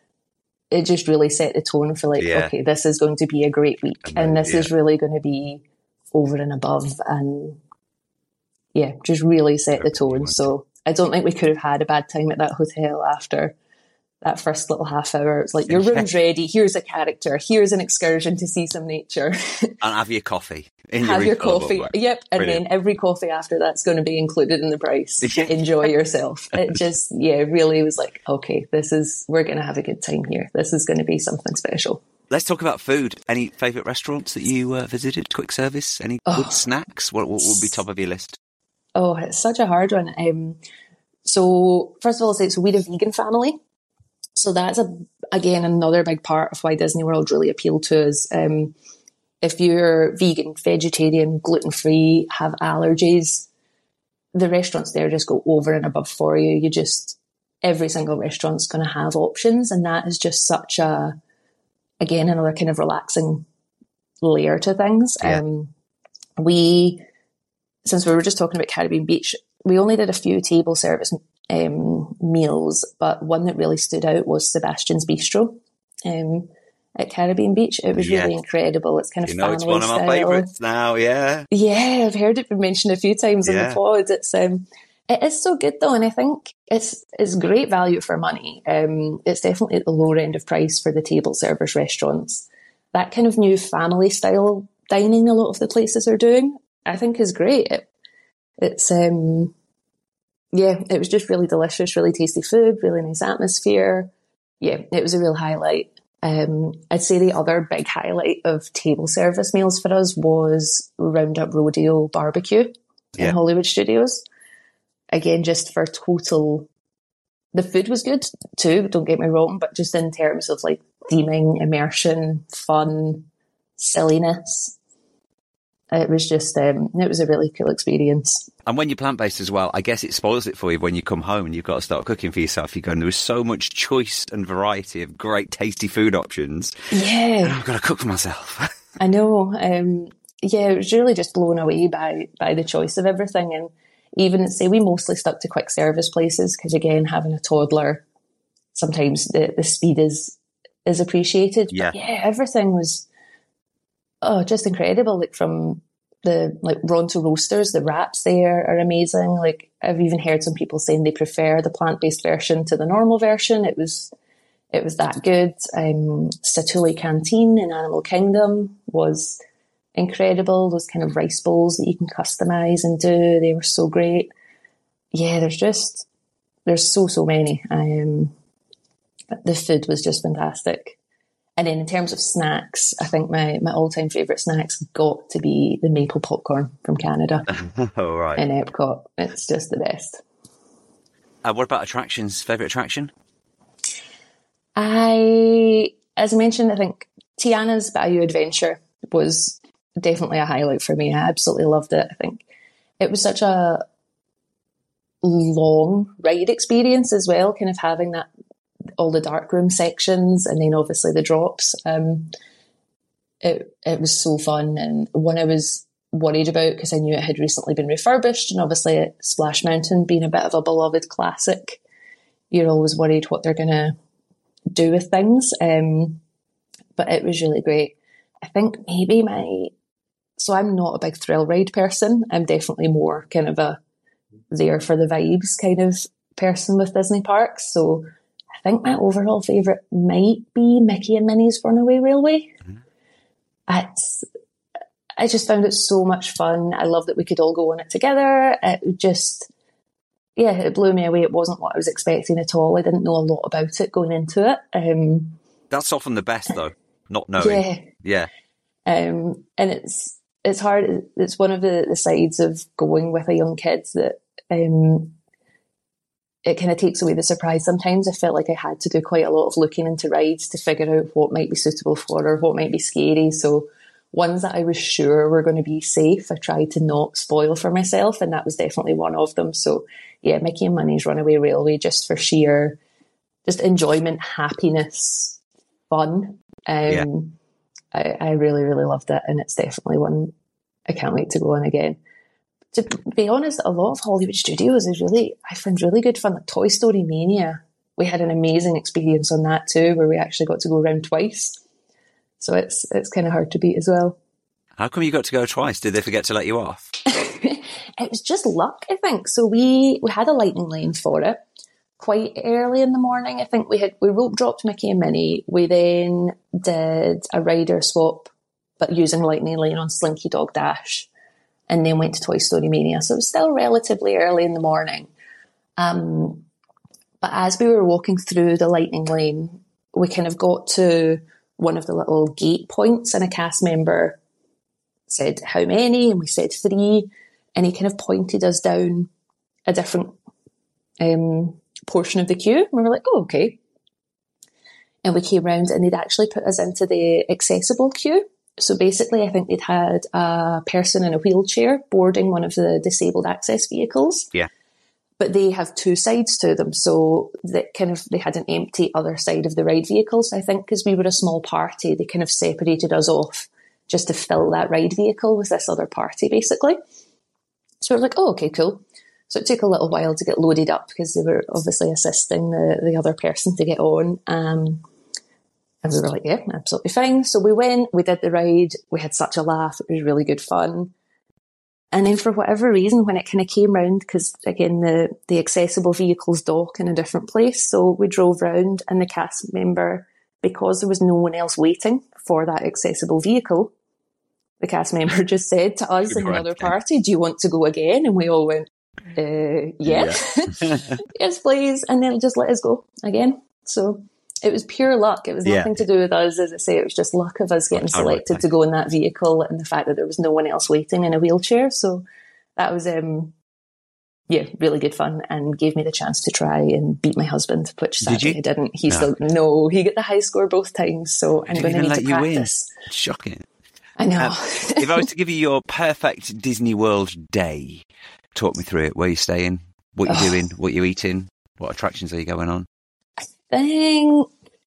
it just really set the tone for like, yeah. okay, this is going to be a great week. And, then, and this yeah. is really going to be over and above. And yeah, just really set the tone. So I don't think we could have had a bad time at that hotel after that first little half hour. It's like, your room's ready, here's a character, here's an excursion to see some nature. And have your coffee. In have your, your coffee. Way. Yep. And Brilliant. Then every coffee after that's going to be included in the price. Enjoy yourself. It just, yeah, really was like, okay, this is, we're going to have a good time here. This is going to be something special. Let's talk about food. Any favourite restaurants that you uh, visited? Quick service? Any oh. good snacks? What, what would be top of your list? Oh, it's such a hard one. Um, so first of all, I'll say, so we're a vegan family. So that's, a again, another big part of why Disney World really appealed to us. Um, if you're vegan, vegetarian, gluten-free, have allergies, the restaurants there just go over and above for you. You just, every single restaurant's going to have options. And that is just such a, again, another kind of relaxing layer to things. Yeah. Um, we, since we were just talking about Caribbean Beach, we only did a few table service um, meals, but one that really stood out was Sebastian's Bistro um, at Caribbean Beach. It was yes. really incredible. It's kind of you know, family it's one of my style. favourites now, yeah. Yeah, I've heard it been mentioned a few times yeah. in the pod. It's um, it is so good though, and I think it's it's great value for money. Um, it's definitely at the lower end of price for the table service restaurants. That kind of new family style dining a lot of the places are doing, I think, is great. It, it's um. Yeah, it was just really delicious, really tasty food, really nice atmosphere. Yeah, it was a real highlight. Um, I'd say the other big highlight of table service meals for us was Roundup Rodeo Barbecue yeah. in Hollywood Studios. Again, just for total, the food was good too, don't get me wrong, but just in terms of like theming, immersion, fun, silliness. It was just, um, it was a really cool experience. And when you're plant-based as well, I guess it spoils it for you when you come home and you've got to start cooking for yourself. You go, and there was so much choice and variety of great, tasty food options. Yeah. I've got to cook for myself. I know. Um, yeah, it was really just blown away by, by the choice of everything. And even, say, we mostly stuck to quick service places because, again, having a toddler, sometimes the, the speed is, is appreciated. Yeah. But yeah, everything was... Oh, just incredible. Like from the like Ronto Roasters, the wraps there are amazing. Like I've even heard some people saying they prefer the plant-based version to the normal version. It was it was that good. Um, Satuli Canteen in Animal Kingdom was incredible. Those kind of rice bowls that you can customize and do, they were so great. Yeah, there's just there's so so many. Um, the food was just fantastic. And then in terms of snacks, I think my, my all-time favourite snacks got to be the maple popcorn from Canada. Oh, right. In Epcot. It's just the best. Uh, what about attractions? Favourite attraction? I, as I mentioned, I think Tiana's Bayou Adventure was definitely a highlight for me. I absolutely loved it. I think it was such a long ride experience as well, kind of having that all the dark room sections and then obviously the drops. Um, it it was so fun, and one I was worried about because I knew it had recently been refurbished, and obviously Splash Mountain being a bit of a beloved classic, you're always worried what they're going to do with things. Um, but it was really great. I think maybe my... So I'm not a big thrill ride person. I'm definitely more kind of a there for the vibes kind of person with Disney parks. So I think my overall favourite might be Mickey and Minnie's Runaway Railway. Mm-hmm. It's, I just found it so much fun. I love that we could all go on it together. It just, yeah, it blew me away. It wasn't what I was expecting at all. I didn't know a lot about it going into it. Um, That's often the best, though, not knowing. Yeah. Yeah. Um, and it's it's hard. It's one of the, the sides of going with a young kid that um, it kind of takes away the surprise. Sometimes I felt like I had to do quite a lot of looking into rides to figure out what might be suitable for her, what might be scary. So ones that I was sure were going to be safe, I tried to not spoil for myself, and that was definitely one of them. So yeah, Mickey and Minnie's Runaway Railway, just for sheer just enjoyment, happiness, fun. Um, Yeah. I, I really, really loved it, and it's definitely one I can't wait to go on again. To be honest, a lot of Hollywood Studios is really, I find really good fun. Like Toy Story Mania, we had an amazing experience on that too, where we actually got to go around twice. So it's it's kind of hard to beat as well. How come you got to go twice? Did they forget to let you off? It was just luck, I think. So we we had a lightning lane for it quite early in the morning. I think we had we rope dropped Mickey and Minnie. We then did a rider swap, but using lightning lane on Slinky Dog Dash, and then went to Toy Story Mania. So it was still relatively early in the morning. Um, but as we were walking through the lightning lane, we kind of got to one of the little gate points, and a cast member said, "How many?" And we said three, and he kind of pointed us down a different um, portion of the queue. And we were like, "Oh, okay." And we came round, and they'd actually put us into the accessible queue. So basically, I think they'd had a person in a wheelchair boarding one of the disabled access vehicles. Yeah. But they have two sides to them. So that kind of, they had an empty other side of the ride vehicle. So I think because we were a small party, they kind of separated us off just to fill that ride vehicle with this other party, basically. So we're like, oh, okay, cool. So it took a little while to get loaded up because they were obviously assisting the, the other person to get on. Um, and we were like, yeah, absolutely fine. So we went, we did the ride. We had such a laugh. It was really good fun. And then for whatever reason, when it kind of came round, because again, the, the accessible vehicles dock in a different place. So we drove round, and the cast member, because there was no one else waiting for that accessible vehicle, the cast member just said to us and the other party, "Do you want to go again?" And we all went, uh, yeah, yeah. Yes, please. And then it just let us go again. So it was pure luck. It was nothing yeah. to do with us. As I say, it was just luck of us getting selected to go in that vehicle, and the fact that there was no one else waiting in a wheelchair. So that was, um, yeah, really good fun, and gave me the chance to try and beat my husband, which sadly Did I didn't. He no. still, no, he got the high score both times. So I'm going to need to practice. Shocking. I know. Um, if I was to give you your perfect Disney World day, talk me through it. Where you're staying, what you're oh. doing, what you're eating, what attractions are you going on? Thing.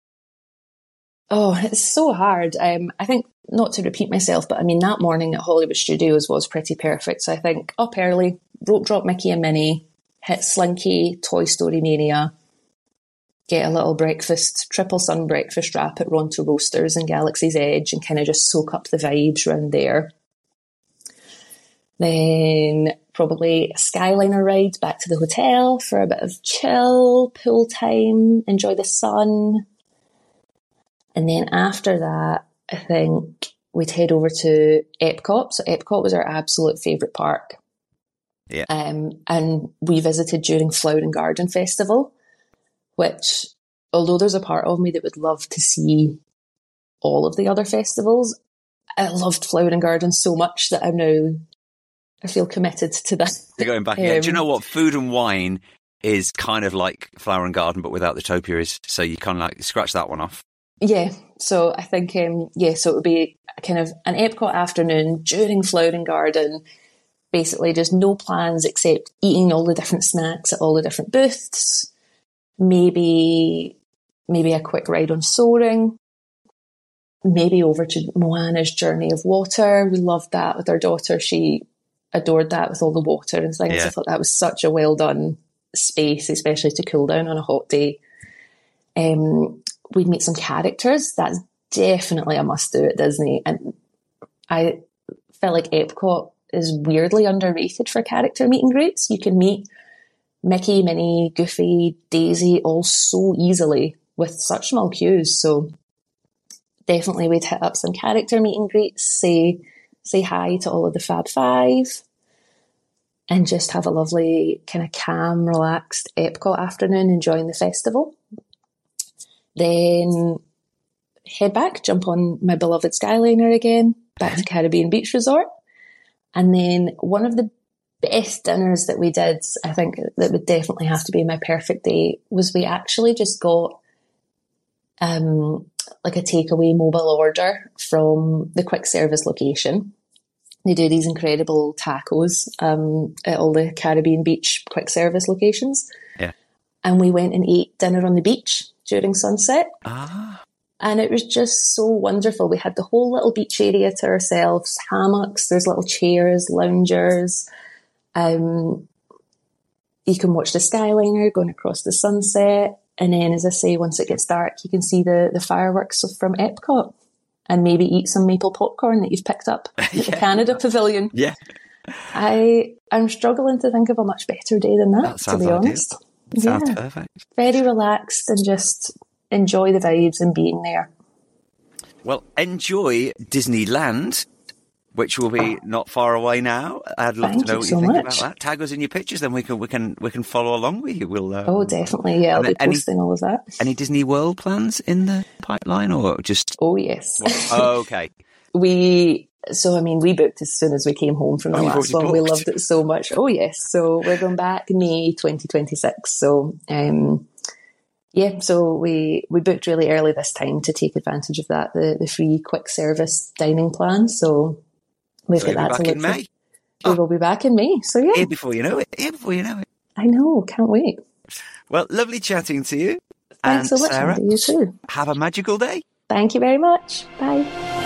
Oh, it's so hard. Um, I think, not to repeat myself, but I mean, that morning at Hollywood Studios was pretty perfect. So I think up early, rope drop Mickey and Minnie, hit Slinky, Toy Story Mania, get a little breakfast, triple sun breakfast wrap at Ronto Roasters and Galaxy's Edge, and kind of just soak up the vibes around there. Then probably a Skyliner ride back to the hotel for a bit of chill, pool time, enjoy the sun. And then after that, I think we'd head over to Epcot. So Epcot was our absolute favourite park. Yeah. Um, and we visited during Flower and Garden Festival, which, although there's a part of me that would love to see all of the other festivals, I loved Flower and Garden so much that I'm now... I feel committed to that. You're going back again. Um, Do you know what? Food and wine is kind of like Flower and Garden, but without the topiaries. So you kind of like scratch that one off. Yeah. So I think, um, yeah, so it would be kind of an Epcot afternoon during Flower and Garden. Basically just no plans except eating all the different snacks at all the different booths. Maybe, maybe a quick ride on Soaring. Maybe over to Moana's Journey of Water. We loved that with our daughter. She adored that with all the water and things. Yeah. I thought that was such a well done space, especially to cool down on a hot day. Um, we'd meet some characters. That's definitely a must do at Disney. And I felt like Epcot is weirdly underrated for character meet and greets. You can meet Mickey, Minnie, Goofy, Daisy all so easily with such small queues. So definitely we'd hit up some character meet and greets, say say hi to all of the Fab Five, and just have a lovely kind of calm, relaxed Epcot afternoon enjoying the festival. Then head back, jump on my beloved Skyliner again, back to Caribbean Beach Resort. And then one of the best dinners that we did, I think that would definitely have to be my perfect day, was we actually just got um, like a takeaway mobile order from the quick service location. They do these incredible tacos um, at all the Caribbean Beach quick service locations. Yeah. And we went and ate dinner on the beach during sunset. Ah. And it was just so wonderful. We had the whole little beach area to ourselves, hammocks, there's little chairs, loungers. Um, you can watch the Skyliner going across the sunset. And then, as I say, once it gets dark, you can see the, the fireworks from Epcot and maybe eat some maple popcorn that you've picked up at Yeah. the Canada Pavilion. Yeah. I, I'm struggling to think of a much better day than that, That to sounds be ideal. honest. Sounds Yeah. perfect. Very relaxed and just enjoy the vibes and being there. Well, enjoy Disneyland, which will be not far away now. I'd love Thank to know you what so you think much. about that. Tag us in your pictures, then we can we can we can follow along with you. We'll. Um, Oh, definitely. Yeah, I'll and be then any- posting all of that. Any Disney World plans in the pipeline, or just? Oh, yes. Oh, okay. we, so, I mean, we booked as soon as we came home from the Oh, you've last already one. We booked. loved it so much. Oh, yes. So we're going back May twenty twenty-six. So, um, yeah, so we, we booked really early this time to take advantage of that, the, the free quick service dining plan. So we've So got you'll be that to back look in for. May. We will be back in May. So, yeah, Here before you know it. Here before you know it. I know. Can't wait. Well, lovely chatting to you. Thanks and so much, Sarah, Andy. You too. have a magical day. Thank you very much. Bye.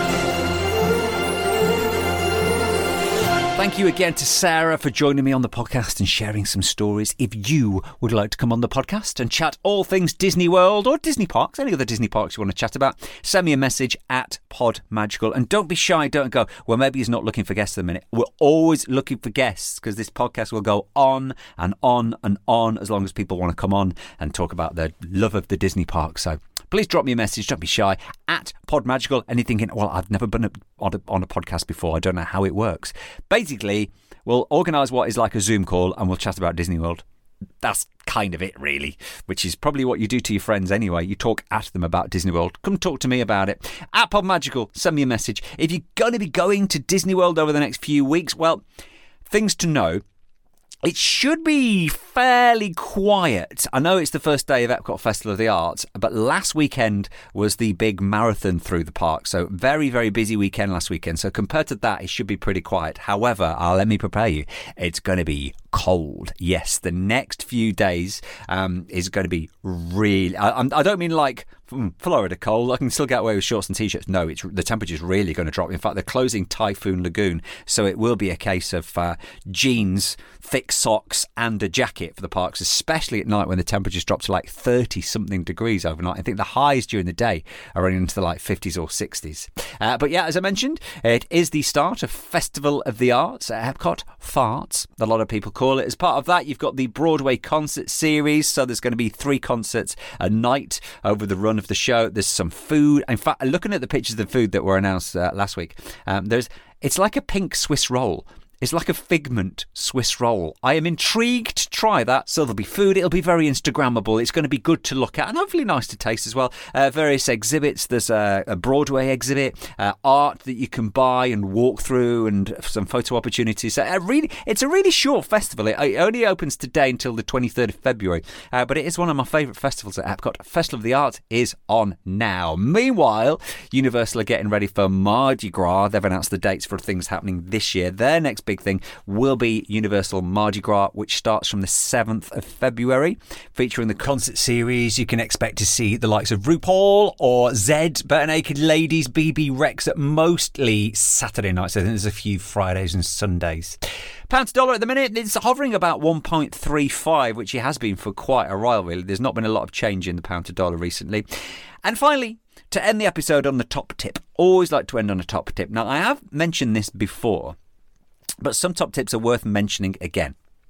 Thank you again to Sarah for joining me on the podcast and sharing some stories. If you would like to come on the podcast and chat all things Disney World or Disney Parks, any other Disney parks you want to chat about, send me a message at Pod Magical. And don't be shy, don't go, well, maybe he's not looking for guests at the minute. We're always looking for guests because this podcast will go on and on and on as long as people want to come on and talk about their love of the Disney park. So please drop me a message, don't be shy, at Pod Magical. And you're thinking, well, I've never been on a, on a podcast before, I don't know how it works. Basically, we'll organise what is like a Zoom call and we'll chat about Disney World. That's kind of it, really, which is probably what you do to your friends anyway. You talk at them about Disney World. Come talk to me about it. At Pod Magical, send me a message. If you're going to be going to Disney World over the next few weeks, well, things to know. It should be fairly quiet. I know it's the first day of Epcot Festival of the Arts, but last weekend was the big marathon through the park. So very, very busy weekend last weekend. So compared to that, it should be pretty quiet. However, uh, let me prepare you. It's going to be cold. Yes, the next few days um, is going to be really... I, I don't mean like mm, Florida cold. I can still get away with shorts and T-shirts. No, it's the temperature's really going to drop. In fact, they're closing Typhoon Lagoon. So it will be a case of uh, jeans, thick socks and a jacket for the parks, especially at night when the temperatures drop to like thirty something degrees overnight. I think the highs during the day are running into the like fifties or sixties. Uh, but yeah, as I mentioned, it is the start of Festival of the Arts at Epcot Farts, a lot of people call it. As part of that, you've got the Broadway concert series. So there's going to be three concerts a night over the run of the show. There's some food. In fact, looking at the pictures of the food that were announced uh, last week, um, there's it's like a pink Swiss roll. It's like a Figment Swiss roll. I am intrigued to try that. So there'll be food. It'll be very Instagrammable. It's going to be good to look at and hopefully nice to taste as well. Uh, various exhibits. There's a, a Broadway exhibit, uh, art that you can buy and walk through, and some photo opportunities. So uh, really, it's a really short festival. It, it only opens today until the twenty-third of February. Uh, but it is one of my favourite festivals at Epcot. Festival of the Arts is on now. Meanwhile, Universal are getting ready for Mardi Gras. They've announced the dates for things happening this year. Their next big thing will be Universal Mardi Gras, which starts from the seventh of February. Featuring the concert series, you can expect to see the likes of RuPaul or Zed, Bare Naked Ladies, B B Rex at mostly Saturday nights. I think there's a few Fridays and Sundays. Pound to dollar at the minute, it's hovering about one point three five, which it has been for quite a while, really. There's not been a lot of change in the pound to dollar recently. And finally, to end the episode on the top tip, always like to end on a top tip. Now, I have mentioned this before, but some top tips are worth mentioning again.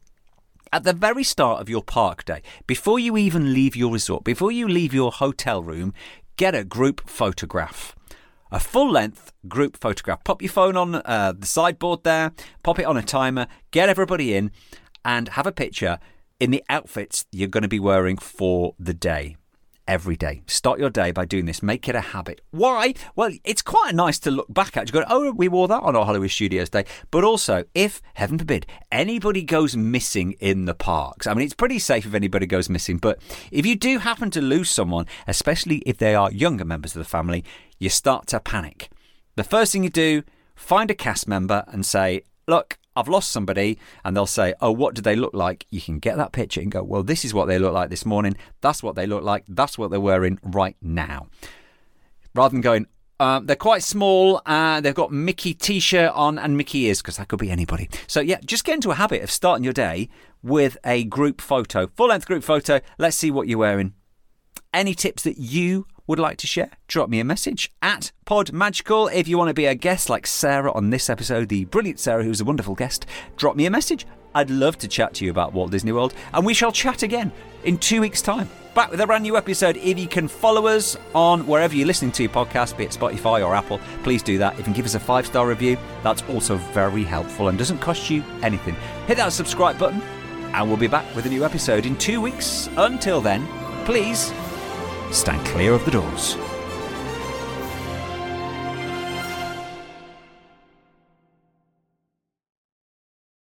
At the very start of your park day, before you even leave your resort, before you leave your hotel room, get a group photograph. A full-length group photograph. Pop your phone on uh, the sideboard there, pop it on a timer, get everybody in, and have a picture in the outfits you're going to be wearing for the day. Every day. Start your day by doing this. Make it a habit. Why? Well, it's quite nice to look back at. You go, oh, we wore that on our Hollywood Studios day. But also, if, heaven forbid, anybody goes missing in the parks, I mean, it's pretty safe if anybody goes missing, but if you do happen to lose someone, especially if they are younger members of the family, you start to panic. The first thing you do, find a cast member and say, look, I've lost somebody, and they'll say, oh, what do they look like? You can get that picture and go, well, this is what they look like this morning. That's what they look like. That's what they're wearing right now. Rather than going, um, they're quite small, uh, they've got Mickey T-shirt on and Mickey ears, because that could be anybody. So, yeah, just get into a habit of starting your day with a group photo, full-length group photo. Let's see what you're wearing. Any tips that you would like to share, drop me a message at Pod Magical. If you want to be a guest like Sarah on this episode, the brilliant Sarah, who's a wonderful guest, drop me a message. I'd love to chat to you about Walt Disney World, and we shall chat again in two weeks' time. Back with a brand new episode. If you can follow us on wherever you're listening to your podcast, be it Spotify or Apple, please do that. If you can give us a five-star review, that's also very helpful and doesn't cost you anything. Hit that subscribe button, and we'll be back with a new episode in two weeks. Until then, please stand clear of the doors.